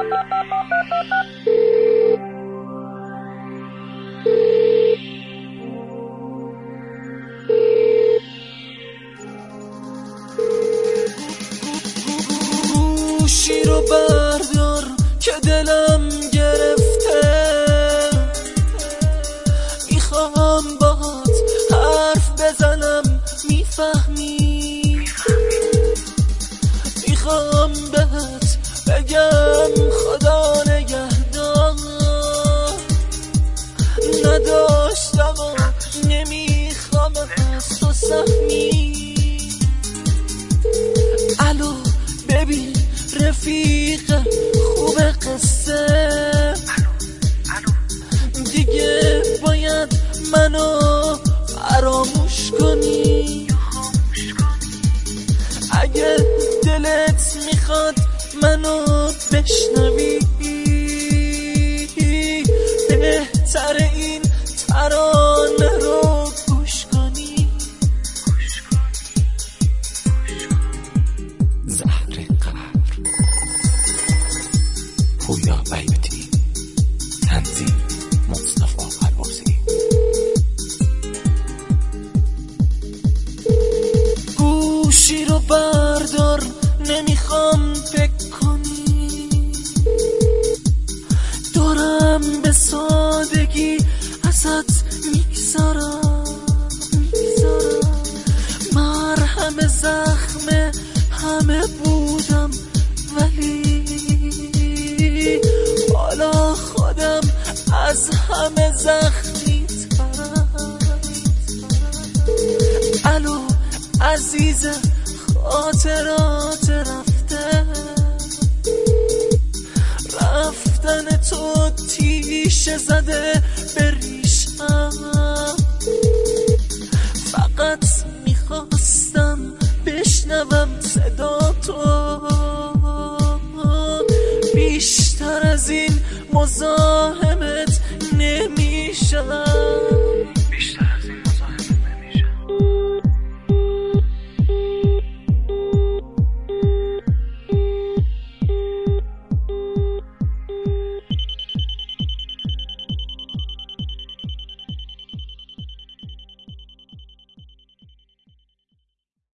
گوشی رو بردار که دلم گرفته، میخوام باهات حرف بزنم میفهمی، میخوام بهت بگم خدا نگهدار، نداشتم و نمیخوام از تو سهمی. الو ببین رفیق خوب قصه، دیگه باید منو فراموش کنی. اگه دلت میخواد منو بشنوی، بهتر این ترانه رو گوش کنی. زهر قهر، پویا بیوتی، تنظیم مصطفی البرزی. گوشی رو بردار نمیخوام فکر کنی، دارم به سادگی ازت میگذارم. مرهم زخم همه بودم ولی حالا خودم از همه زخمی ترم. الو عزیز خاطرات رفتن تو تیشه زده به ریشم. فقط میخواستم بشنوم صدا تو، بیشتر از این مزاحمت نمیشم.